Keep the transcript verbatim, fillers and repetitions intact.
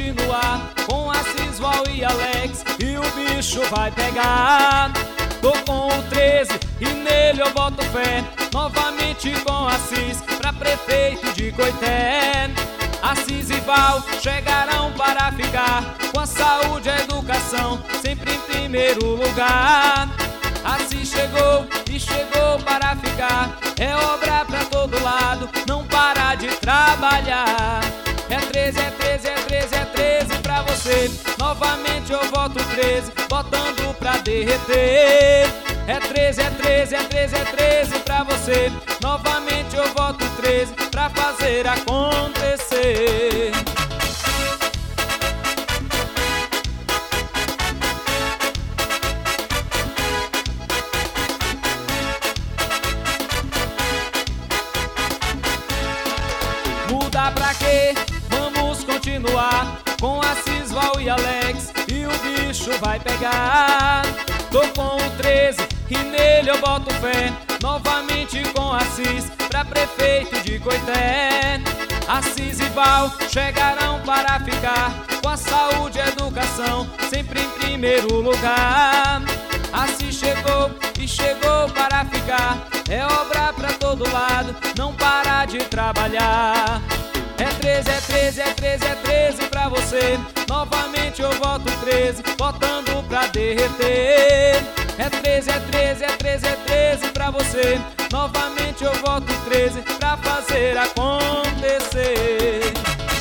continuar com Assis, Val e Alex e o bicho vai pegar. Tô com o treze e nele eu boto fé, novamente com Assis pra prefeito de Coité. Assis e Val chegarão para ficar, com a saúde e a educação sempre em primeiro lugar. Assis chegou e chegou para ficar, é obra pra todo lado, não para de trabalhar. É treze, é treze, é treze, é treze pra você, novamente eu voto treze, botando pra derreter. É treze, é treze, é treze, é treze pra você, novamente eu voto treze pra fazer acontecer. Muda pra quê? Vamos continuar com Assis, Val e Alex e o bicho vai pegar. Tô com o treze e nele eu boto fé, novamente com Assis pra prefeito de Coité. Assis e Val chegarão para ficar, com a saúde e a educação sempre em primeiro lugar. Assis chegou e chegou para ficar, é obra pra todo lado, não para de trabalhar. É treze, é treze, é treze, é treze pra você, novamente eu voto treze, botando pra derreter. É treze, é treze, é treze, é treze pra você, novamente eu voto treze pra fazer acontecer.